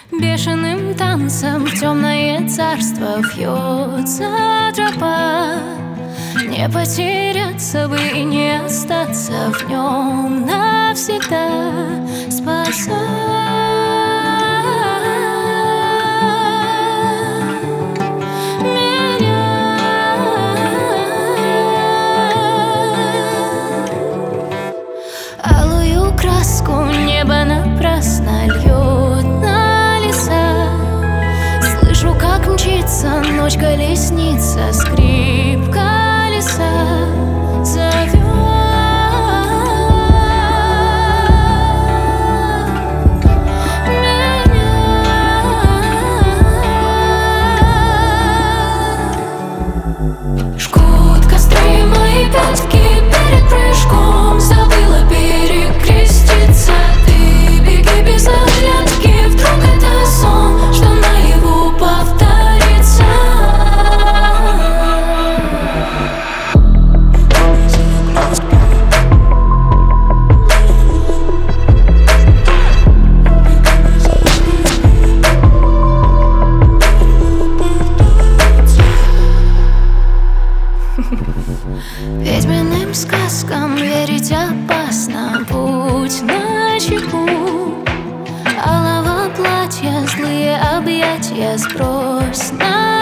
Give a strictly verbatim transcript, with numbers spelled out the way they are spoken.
Бешеным танцем в темное царство вьется тропа. Не потеряться бы и не остаться в нем навсегда. Спасай краску небо напрасно льет на леса. Слышу, как мчится ночь, колесница, скрип колеса зовет меня. Жгут костры мои пятки перед прыжком. Забыла перекреститься. Ты беги без оглядки, вдруг это сон, что наяву повторится. Ведьминым сказкам верить опасно, будь начеку. Алого платья, злые объятия сбрось на